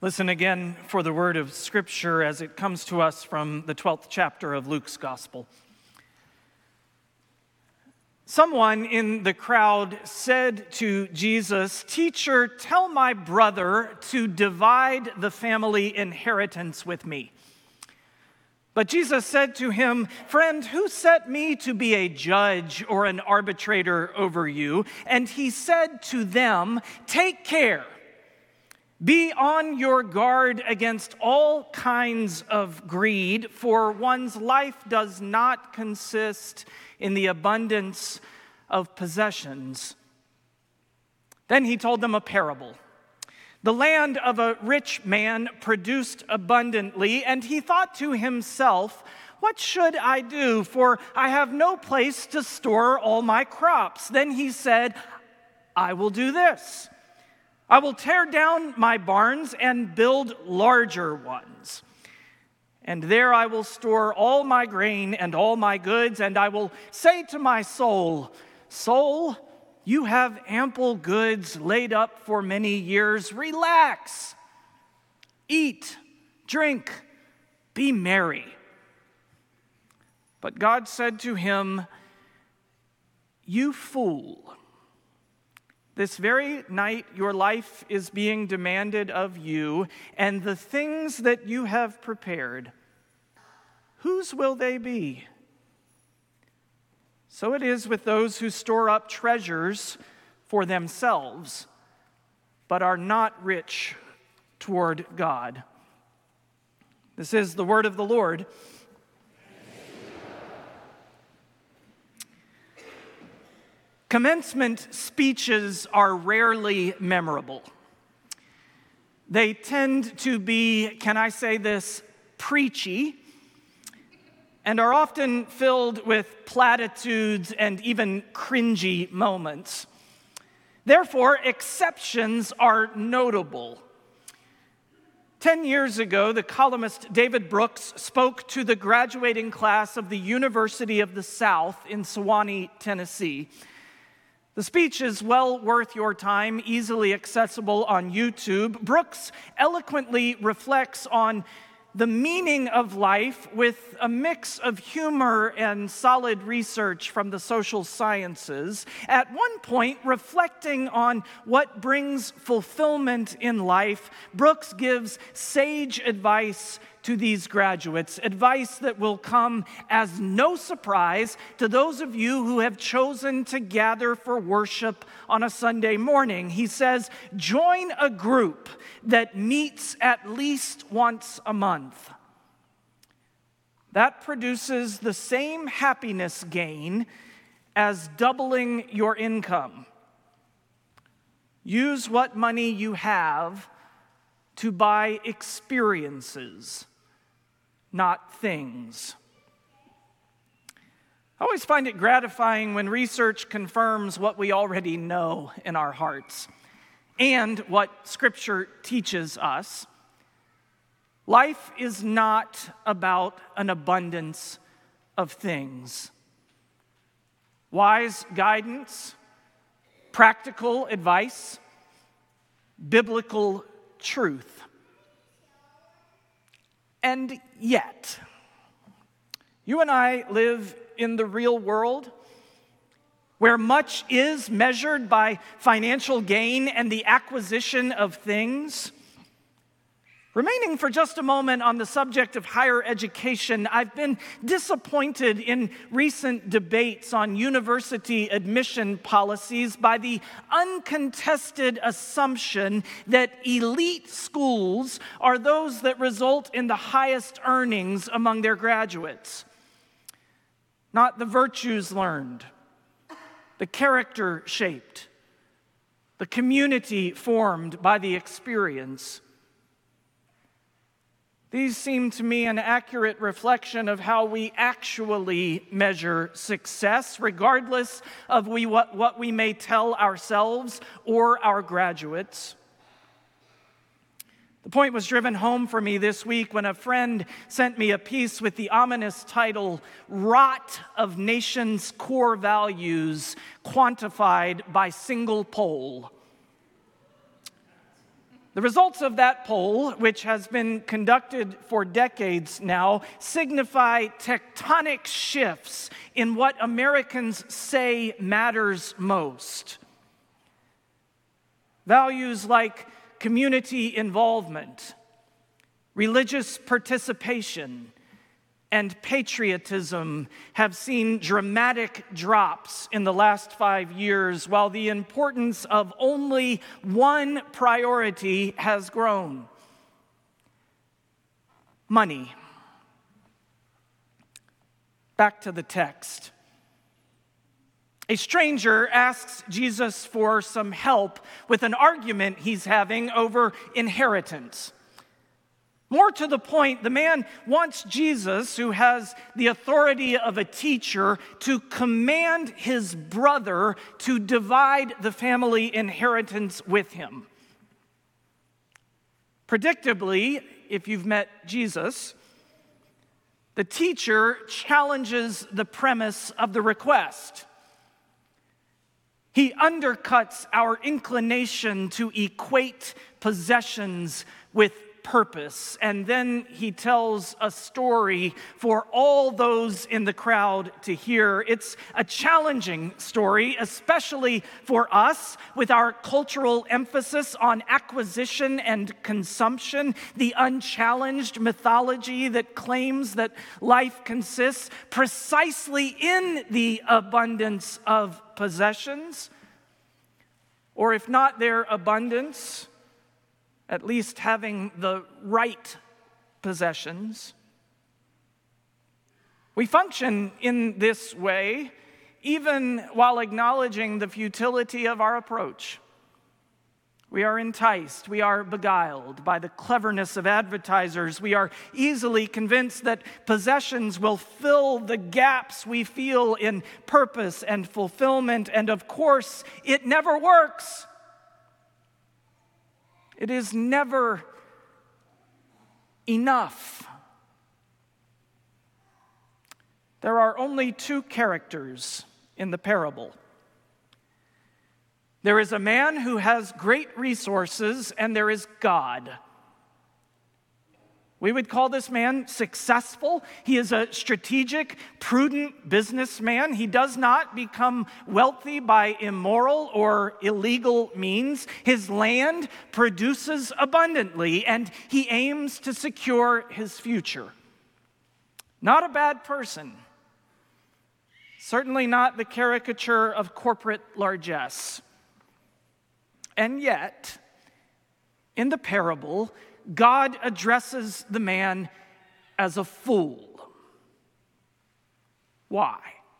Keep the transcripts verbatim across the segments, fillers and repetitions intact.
Listen again for the word of Scripture as it comes to us from the twelfth chapter of Luke's Gospel. Someone in the crowd said to Jesus, "Teacher, tell my brother to divide the family inheritance with me." But Jesus said to him, "Friend, who set me to be a judge or an arbitrator over you?" And he said to them, "Take care. Be on your guard against all kinds of greed, for one's life does not consist in the abundance of possessions." Then he told them a parable. The land of a rich man produced abundantly, and he thought to himself, "What should I do? For I have no place to store all my crops." Then he said, "I will do this. I will tear down my barns and build larger ones. And there I will store all my grain and all my goods, and I will say to my soul, 'Soul, you have ample goods laid up for many years. Relax, eat, drink, be merry.' But God said to him, 'You fool. This very night your life is being demanded of you, and the things that you have prepared, whose will they be?' So it is with those who store up treasures for themselves, but are not rich toward God." This is the word of the Lord. Commencement speeches are rarely memorable. They tend to be, can I say this, preachy, and are often filled with platitudes and even cringy moments. Therefore, exceptions are notable. Ten years ago, the columnist David Brooks spoke to the graduating class of the University of the South in Sewanee, Tennessee. The speech is well worth your time, easily accessible on YouTube. Brooks eloquently reflects on the meaning of life with a mix of humor and solid research from the social sciences. At one point, reflecting on what brings fulfillment in life, Brooks gives sage advice to these graduates, advice that will come as no surprise to those of you who have chosen to gather for worship on a Sunday morning. He says, join a group that meets at least once a month. That produces the same happiness gain as doubling your income. Use what money you have to buy experiences, not things. I always find it gratifying when research confirms what we already know in our hearts and what Scripture teaches us. Life is not about an abundance of things. Wise guidance, practical advice, biblical truth. And yet, you and I live in the real world where much is measured by financial gain and the acquisition of things. Remaining for just a moment on the subject of higher education, I've been disappointed in recent debates on university admission policies by the uncontested assumption that elite schools are those that result in the highest earnings among their graduates. Not the virtues learned, the character shaped, the community formed by the experience. These seem to me an accurate reflection of how we actually measure success, regardless of we, what, what we may tell ourselves or our graduates. The point was driven home for me this week when a friend sent me a piece with the ominous title, "Rot of Nations' Core Values Quantified by Single Poll." The results of that poll, which has been conducted for decades now, signify tectonic shifts in what Americans say matters most. Values like community involvement, religious participation, and patriotism have seen dramatic drops in the last five years, while the importance of only one priority has grown: money. Back to the text. A stranger asks Jesus for some help with an argument he's having over inheritance. More to the point, the man wants Jesus, who has the authority of a teacher, to command his brother to divide the family inheritance with him. Predictably, if you've met Jesus, the teacher challenges the premise of the request. He undercuts our inclination to equate possessions with purpose, and then he tells a story for all those in the crowd to hear. It's a challenging story, especially for us, with our cultural emphasis on acquisition and consumption, the unchallenged mythology that claims that life consists precisely in the abundance of possessions, or if not their abundance, at least having the right possessions. We function in this way even while acknowledging the futility of our approach. We are enticed, we are beguiled by the cleverness of advertisers. We are easily convinced that possessions will fill the gaps we feel in purpose and fulfillment, and of course, it never works. It is never enough. There are only two characters in the parable. There is a man who has great resources, and there is God. We would call this man successful. He is a strategic, prudent businessman. He does not become wealthy by immoral or illegal means. His land produces abundantly, and he aims to secure his future. Not a bad person. Certainly not the caricature of corporate largesse. And yet, in the parable, God addresses the man as a fool. Why?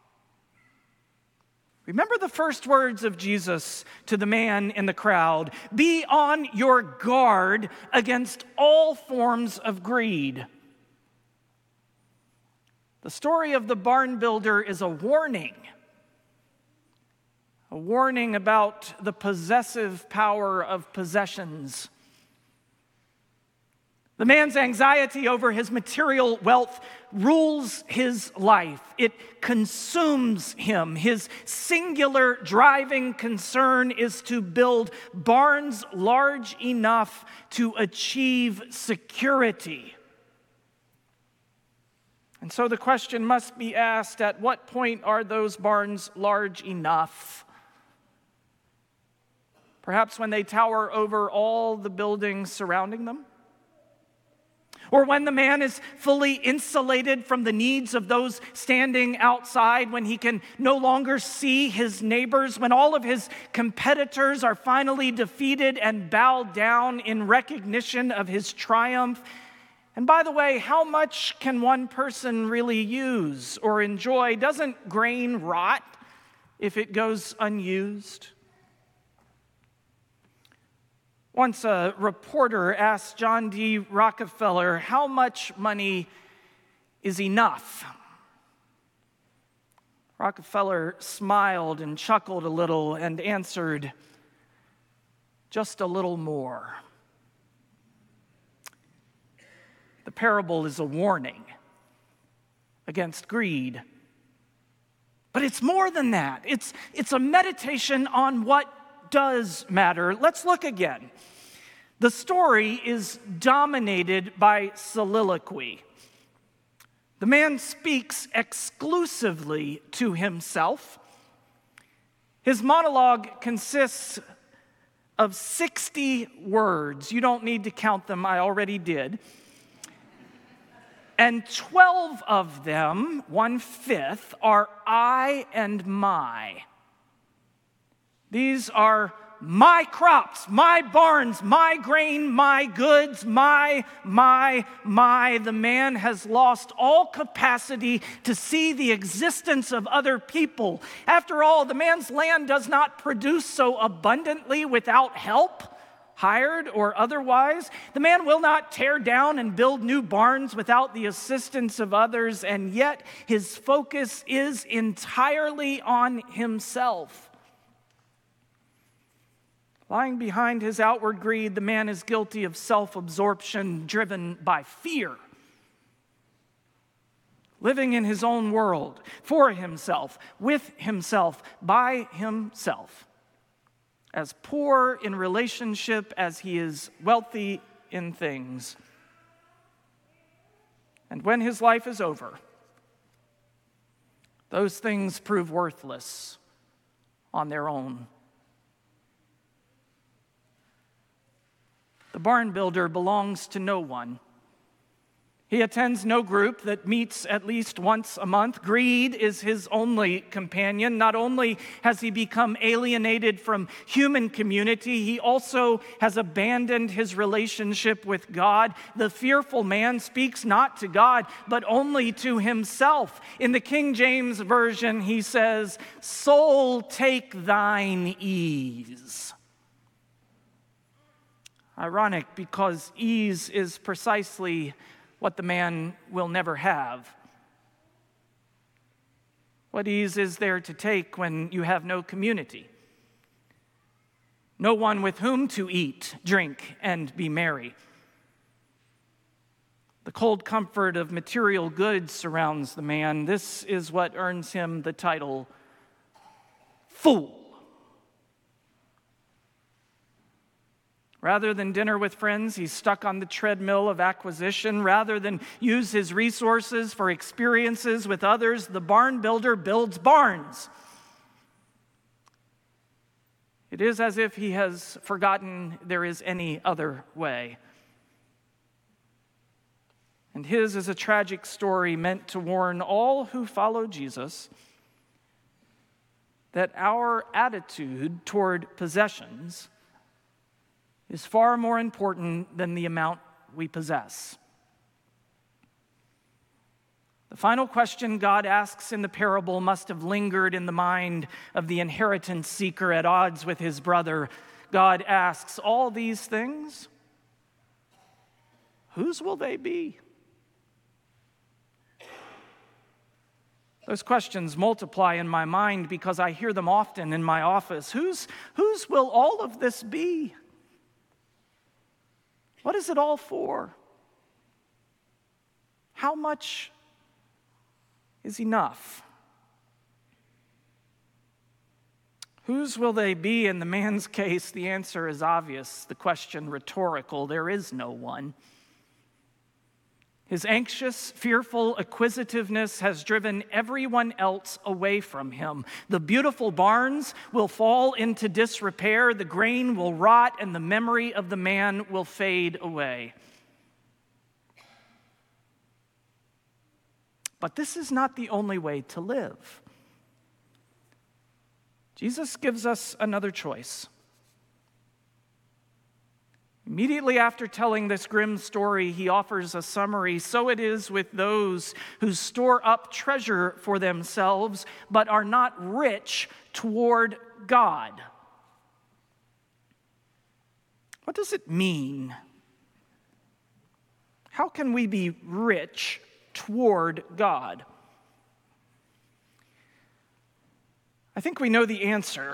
Remember the first words of Jesus to the man in the crowd: be on your guard against all forms of greed. The story of the barn builder is a warning. A warning about the possessive power of possessions. The man's anxiety over his material wealth rules his life. It consumes him. His singular driving concern is to build barns large enough to achieve security. And so the question must be asked, at what point are those barns large enough? Perhaps when they tower over all the buildings surrounding them? Or when the man is fully insulated from the needs of those standing outside, when he can no longer see his neighbors, when all of his competitors are finally defeated and bow down in recognition of his triumph. And by the way, how much can one person really use or enjoy? Doesn't grain rot if it goes unused? Once a reporter asked John D. Rockefeller, how much money is enough? Rockefeller smiled and chuckled a little and answered, just a little more. The parable is a warning against greed. But it's more than that. It's, it's a meditation on what does matter. Let's look again. The story is dominated by soliloquy. The man speaks exclusively to himself. His monologue consists of sixty words. You don't need to count them, I already did. And twelve of them, one-fifth, are I and my. These are my crops, my barns, my grain, my goods, my, my, my. The man has lost all capacity to see the existence of other people. After all, the man's land does not produce so abundantly without help, hired or otherwise. The man will not tear down and build new barns without the assistance of others, and yet his focus is entirely on himself. Lying behind his outward greed, the man is guilty of self-absorption driven by fear. Living in his own world, for himself, with himself, by himself. As poor in relationship as he is wealthy in things. And when his life is over, those things prove worthless on their own. The barn builder belongs to no one. He attends no group that meets at least once a month. Greed is his only companion. Not only has he become alienated from human community, he also has abandoned his relationship with God. The fearful man speaks not to God, but only to himself. In the King James Version, he says, "Soul, take thine ease." Ironic, because ease is precisely what the man will never have. What ease is there to take when you have no community? No one with whom to eat, drink, and be merry. The cold comfort of material goods surrounds the man. This is what earns him the title fool. Rather than dinner with friends, he's stuck on the treadmill of acquisition. Rather than use his resources for experiences with others, the barn builder builds barns. It is as if he has forgotten there is any other way. And his is a tragic story meant to warn all who follow Jesus that our attitude toward possessions is far more important than the amount we possess. The final question God asks in the parable must have lingered in the mind of the inheritance seeker at odds with his brother. God asks, all these things, whose will they be? Those questions multiply in my mind because I hear them often in my office. Whose, whose will all of this be? What is it all for? How much is enough? Whose will they be? In the man's case, the answer is obvious, the question rhetorical. There is no one. His anxious, fearful acquisitiveness has driven everyone else away from him. The beautiful barns will fall into disrepair, the grain will rot, and the memory of the man will fade away. But this is not the only way to live. Jesus gives us another choice. Immediately after telling this grim story, he offers a summary. So it is with those who store up treasure for themselves, but are not rich toward God. What does it mean? How can we be rich toward God? I think we know the answer.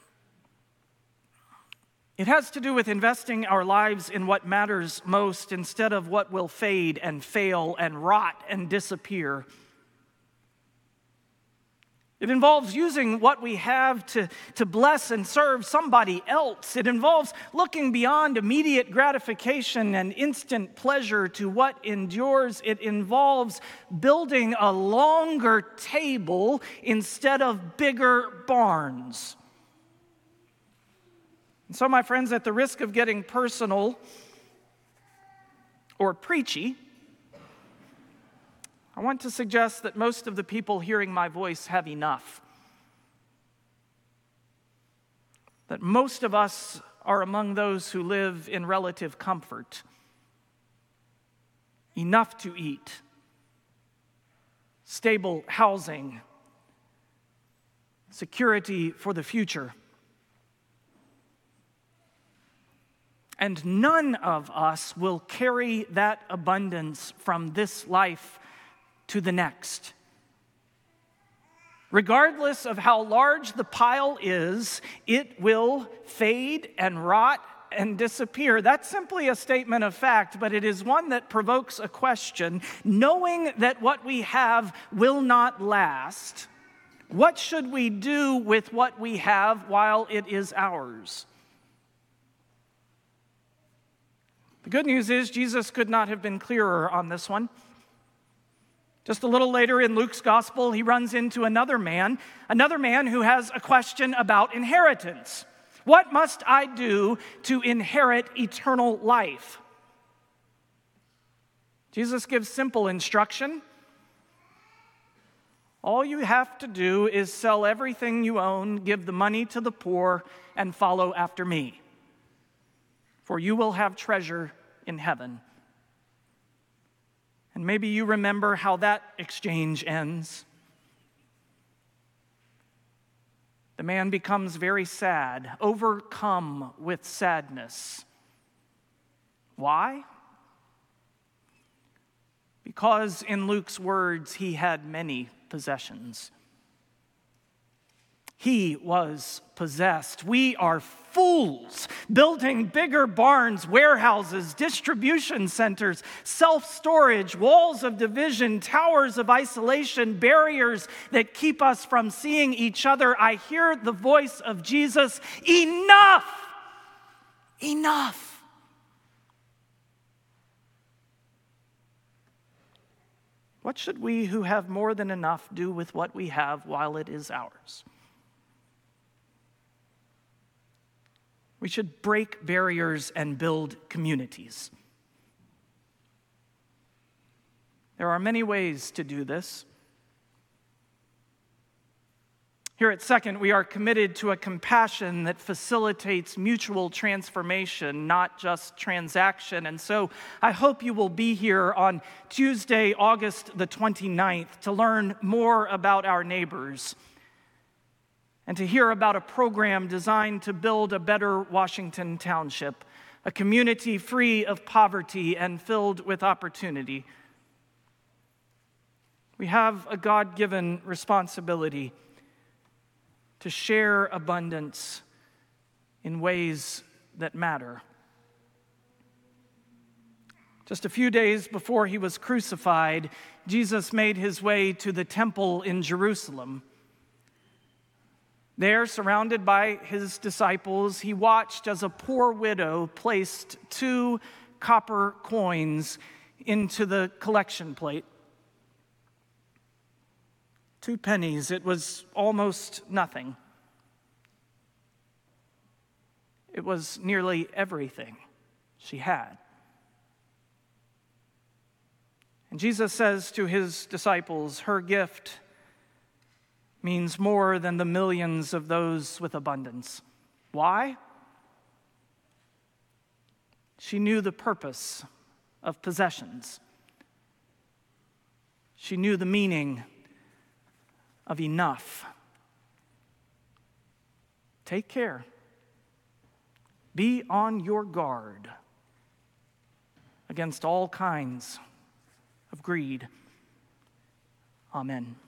It has to do with investing our lives in what matters most instead of what will fade and fail and rot and disappear. It involves using what we have to, to bless and serve somebody else. It involves looking beyond immediate gratification and instant pleasure to what endures. It involves building a longer table instead of bigger barns. And so, my friends, at the risk of getting personal or preachy, I want to suggest that most of the people hearing my voice have enough. That most of us are among those who live in relative comfort. Enough to eat. Stable housing. Security for the future. And none of us will carry that abundance from this life to the next. Regardless of how large the pile is, it will fade and rot and disappear. That's simply a statement of fact, but it is one that provokes a question. Knowing that what we have will not last, what should we do with what we have while it is ours? The good news is Jesus could not have been clearer on this one. Just a little later in Luke's gospel, he runs into another man, another man who has a question about inheritance. What must I do to inherit eternal life? Jesus gives simple instruction. All you have to do is sell everything you own, give the money to the poor, and follow after me. For you will have treasure in heaven. And maybe you remember how that exchange ends. The man becomes very sad, overcome with sadness. Why? Because, in Luke's words, he had many possessions. He was possessed. We are fools, building bigger barns, warehouses, distribution centers, self-storage, walls of division, towers of isolation, barriers that keep us from seeing each other. I hear the voice of Jesus, enough, enough. What should we who have more than enough do with what we have while it is ours? We should break barriers and build communities. There are many ways to do this. Here at Second, we are committed to a compassion that facilitates mutual transformation, not just transaction. And so I hope you will be here on Tuesday, August the twenty-ninth, to learn more about our neighbors and to hear about a program designed to build a better Washington Township, a community free of poverty and filled with opportunity. We have a God-given responsibility to share abundance in ways that matter. Just a few days before he was crucified, Jesus made his way to the temple in Jerusalem. There, surrounded by his disciples, he watched as a poor widow placed two copper coins into the collection plate. Two pennies, it was almost nothing. It was nearly everything she had. And Jesus says to his disciples, her gift means more than the millions of those with abundance. Why? She knew the purpose of possessions. She knew the meaning of enough. Take care. Be on your guard against all kinds of greed. Amen.